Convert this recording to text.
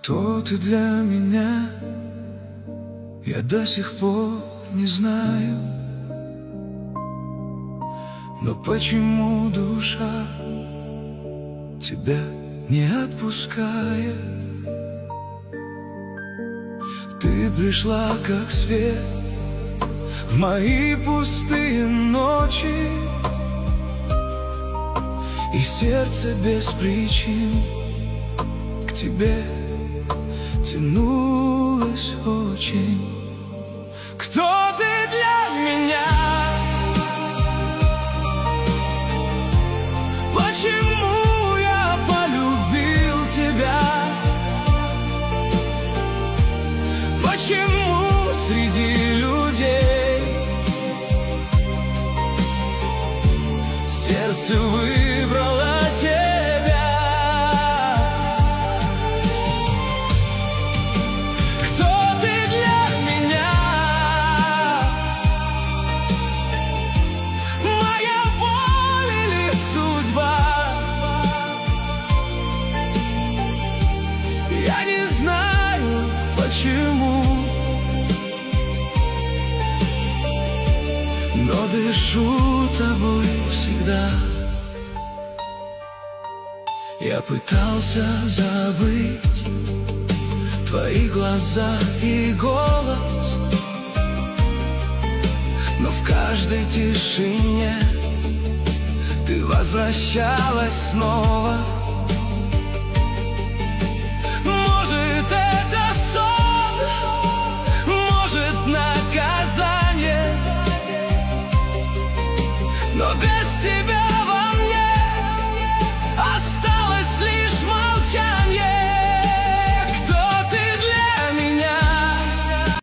Кто ты для меня, я до сих пор не знаю. Но почему душа тебя не отпускает? Ты пришла как свет в мои пустые ночи, и сердце без причин к тебе тянулось очень. Кто ты для меня? Почему я полюбил тебя? Почему среди людей сердце выбрало тебя? Кто ты для меня? Моя боль или судьба? Я не знаю, почему, но дышу тобой всегда. Я пытался забыть твои глаза и голос, но в каждой тишине ты возвращалась снова.